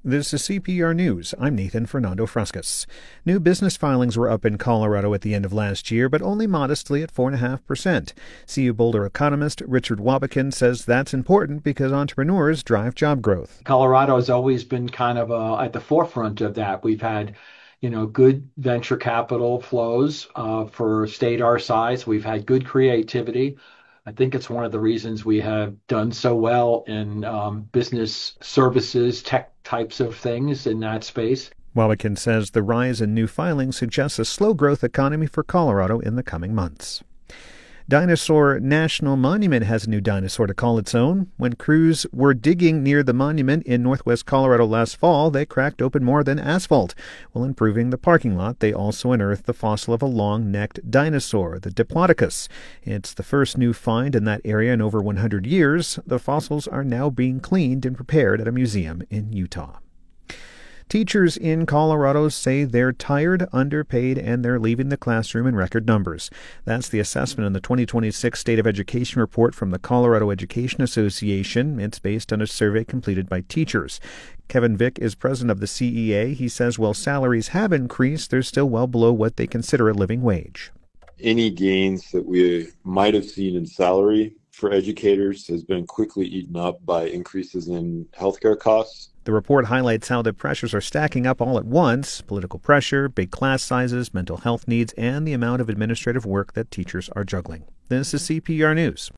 This is CPR News. I'm Nathan Fernando Frascas. New business filings were up in Colorado at the end of last year, but only modestly at 4.5%. CU Boulder economist Richard Wabakin says that's important because entrepreneurs drive job growth. Colorado has always been kind of at the forefront of that. We've had, good venture capital flows for a state our size. We've had good creativity. I think it's one of the reasons we have done so well in business services, tech types of things in that space. Wabakin says the rise in new filings suggests a slow growth economy for Colorado in the coming months. Dinosaur National Monument has a new dinosaur to call its own. When crews were digging near the monument in northwest Colorado last fall, they cracked open more than asphalt. While improving the parking lot, they also unearthed the fossil of a long-necked dinosaur, the Diplodocus. It's the first new find in that area in over 100 years. The fossils are now being cleaned and prepared at a museum in Utah. Teachers in Colorado say they're tired, underpaid, and they're leaving the classroom in record numbers. That's the assessment in the 2026 State of Education report from the Colorado Education Association. It's based on a survey completed by teachers. Kevin Vick is president of the CEA. He says while salaries have increased, they're still well below what they consider a living wage. Any gains that we might have seen in salary for educators has been quickly eaten up by increases in healthcare costs. The report highlights how the pressures are stacking up all at once: political pressure, big class sizes, mental health needs, and the amount of administrative work that teachers are juggling. This is CPR News.